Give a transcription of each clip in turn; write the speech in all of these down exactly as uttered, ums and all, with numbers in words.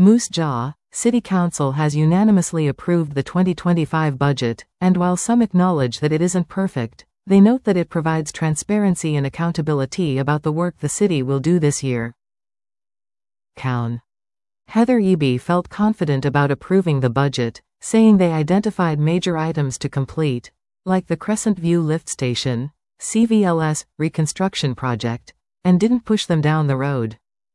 Moose Jaw, City Council has unanimously approved the twenty twenty-five budget, and while some acknowledge that it isn't perfect, they note that it provides transparency and accountability about the work the city will do this year. Cown. Heather Eby felt confident about approving the budget, saying they identified major items to complete, like the Crescent View lift station, C V L S reconstruction project, and didn't push them down the road.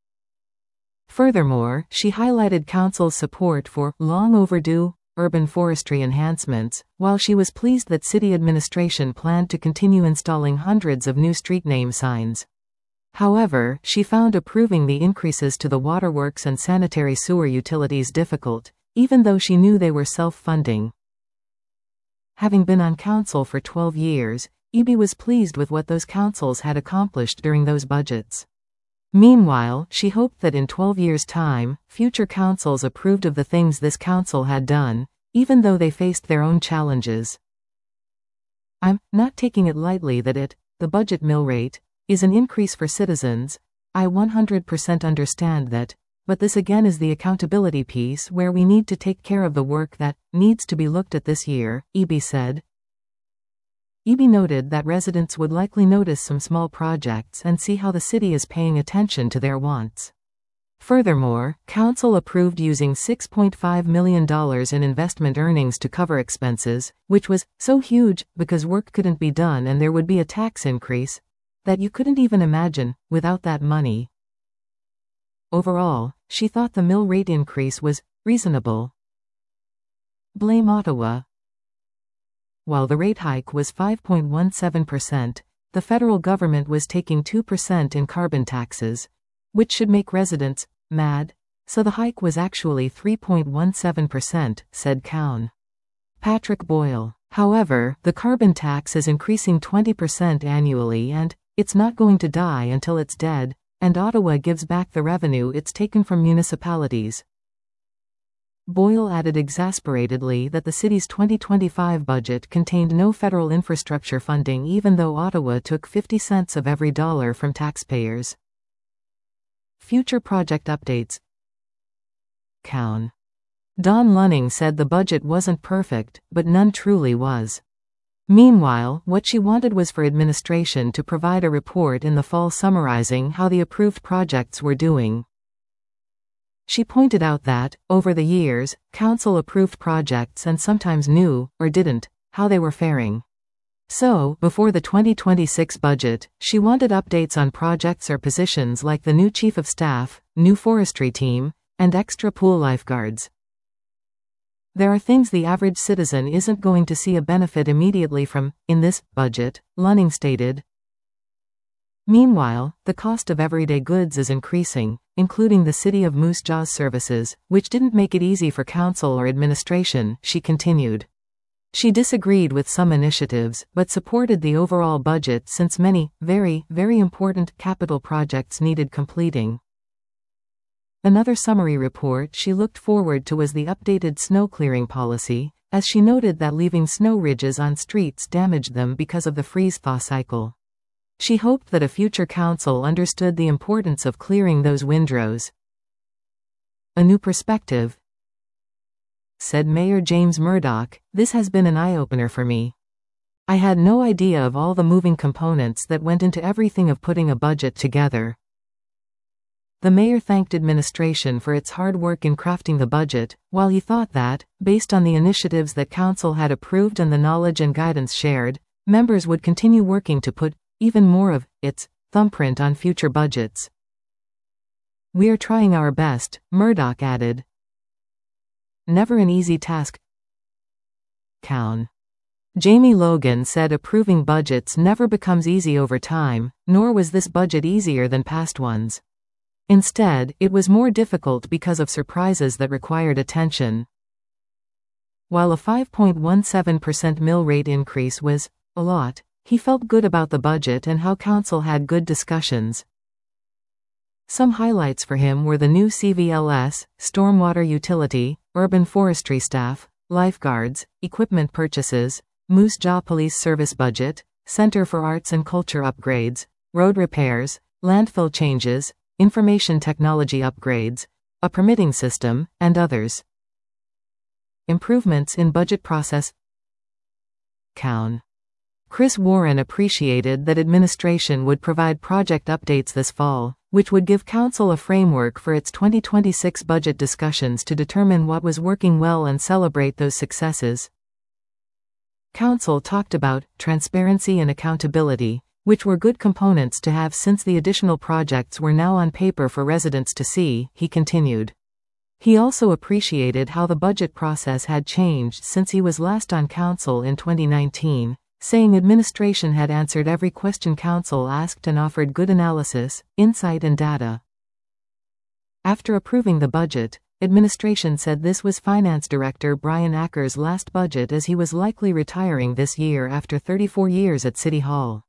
Furthermore, she highlighted council's support for long overdue urban forestry enhancements, while she was pleased that city administration planned to continue installing hundreds of new street name signs. However, she found approving the increases to the waterworks and sanitary sewer utilities difficult, even though she knew they were self-funding. Having been on council for twelve years, Eby was pleased with what those councils had accomplished during those budgets. Meanwhile, she hoped that in twelve years' time, future councils approved of the things this council had done, even though they faced their own challenges. "I'm not taking it lightly that it, the budget mill rate, is an increase for citizens. I one hundred percent understand that, but this again is the accountability piece where we need to take care of the work that needs to be looked at this year," Eby said. Eby noted that residents would likely notice some small projects and see how the city is paying attention to their wants. Furthermore, council approved using six point five million dollars in investment earnings to cover expenses, which was so huge because work couldn't be done and there would be a tax increase that you couldn't even imagine without that money. Overall, she thought the mill rate increase was reasonable. Blame Ottawa. While the rate hike was five point one seven percent, the federal government was taking two percent in carbon taxes, which should make residents mad, so the hike was actually three point one seven percent, said Cown. Patrick Boyle. However, the carbon tax is increasing twenty percent annually and it's not going to die until it's dead, and Ottawa gives back the revenue it's taken from municipalities. Boyle added exasperatedly that the city's twenty twenty-five budget contained no federal infrastructure funding even though Ottawa took fifty cents of every dollar from taxpayers. Future project updates. Cown. Dawn Lunning said the budget wasn't perfect, but none truly was. Meanwhile, what she wanted was for administration to provide a report in the fall summarizing how the approved projects were doing. She pointed out that, over the years, council approved projects and sometimes knew, or didn't, how they were faring. So, before the twenty twenty-six budget, she wanted updates on projects or positions like the new chief of staff, new forestry team, and extra pool lifeguards. There are things the average citizen isn't going to see a benefit immediately from, in this budget, Lunning stated. Meanwhile, the cost of everyday goods is increasing, including the City of Moose Jaw's services, which didn't make it easy for council or administration, she continued. She disagreed with some initiatives, but supported the overall budget since many, very, very important capital projects needed completing. Another summary report she looked forward to was the updated snow clearing policy, as she noted that leaving snow ridges on streets damaged them because of the freeze-thaw cycle. She hoped that a future council understood the importance of clearing those windrows. A new perspective, said Mayor James Murdoch. This has been an eye-opener for me. I had no idea of all the moving components that went into everything of putting a budget together. The mayor thanked administration for its hard work in crafting the budget, while he thought that, based on the initiatives that council had approved and the knowledge and guidance shared, members would continue working to put even more of its thumbprint on future budgets. We are trying our best, Murdoch added. Never an easy task. Cown. Jamie Logan said approving budgets never becomes easy over time, nor was this budget easier than past ones. Instead, it was more difficult because of surprises that required attention. While a five point one seven percent mill rate increase was a lot, he felt good about the budget and how council had good discussions. Some highlights for him were the new C V L S, stormwater utility, urban forestry staff, lifeguards, equipment purchases, Moose Jaw Police Service budget, Center for Arts and Culture upgrades, road repairs, landfill changes, information technology upgrades, a permitting system, and others. Improvements in budget process. Cown. Chris Warren appreciated that administration would provide project updates this fall, which would give Council a framework for its twenty twenty-six budget discussions to determine what was working well and celebrate those successes. Council talked about transparency and accountability, which were good components to have since the additional projects were now on paper for residents to see, he continued. He also appreciated how the budget process had changed since he was last on Council in twenty nineteen, saying administration had answered every question Council asked and offered good analysis, insight and data. After approving the budget, administration said this was Finance Director Brian Acker's last budget as he was likely retiring this year after thirty-four years at City Hall.